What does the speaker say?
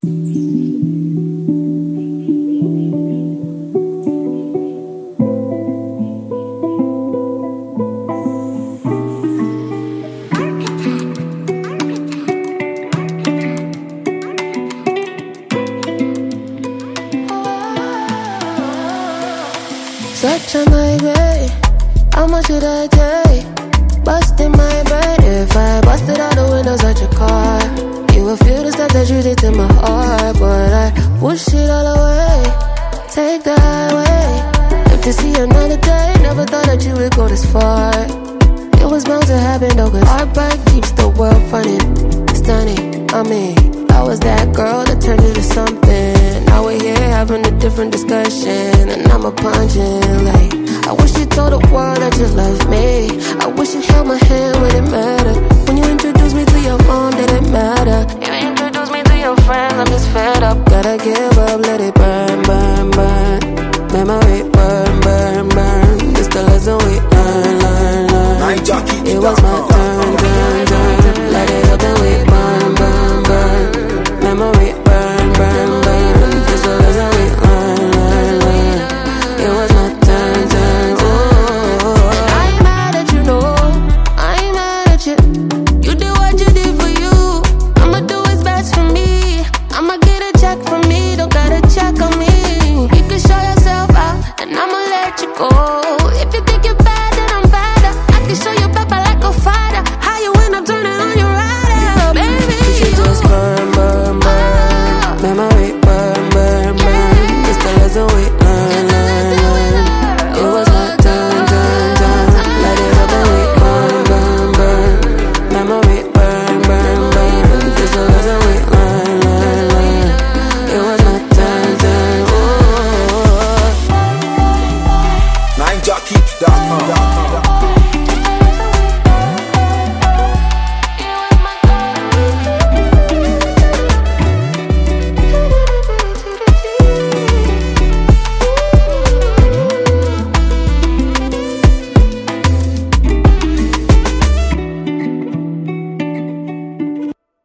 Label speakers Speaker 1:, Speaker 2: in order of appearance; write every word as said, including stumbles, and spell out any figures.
Speaker 1: Such a migrate, how much should I take? Busting my brain, if I busted all the windows of your car, you would feel the stuff that you did to my heart. But I push it all away, take the highway. Live to see another day, never thought that you would go this far. It was bound to happen though, cause heartbreak keeps the world funny. Stunning, I mean, I was that girl that turned into something. Now we're here having a different discussion, and I'm a punching like, I wish you told the world that you love me. I wish you held my hand when it mattered. When you introduced me to your mom, did it matter? You introduced me to your friends, I'm just fed up. Gotta give up, let it burn, burn, burn. Memory burn, burn, burn. It's the lesson we learn, learn, learn. It was my turn, turn, turn. Let it up and we burn, burn, burn. Memory burn, burn, burn. It's the lesson we learn, learn, learn. It was my turn, turn, oh. I ain't mad at you, no. I ain't mad at you. You did what you did for you. I'ma do what's best for me. I'ma get a check from me. Don't gotta check on me. You can show yourself out, and I'ma let you go. If you think you're bad, then I'm badder. I can show you pepper like a fighter. How you end up turning on your rider, baby? You should just burn, burn, burn. Memory burn, burn, burn. It's the lesson we learn, learn, learn. It was my turn, turn, turn. Let it up and we burn, burn, burn. Memory burn, burn, burn. It's the lesson we learn, learn, learn. It was my turn, turn, oh.
Speaker 2: nine jockey dot com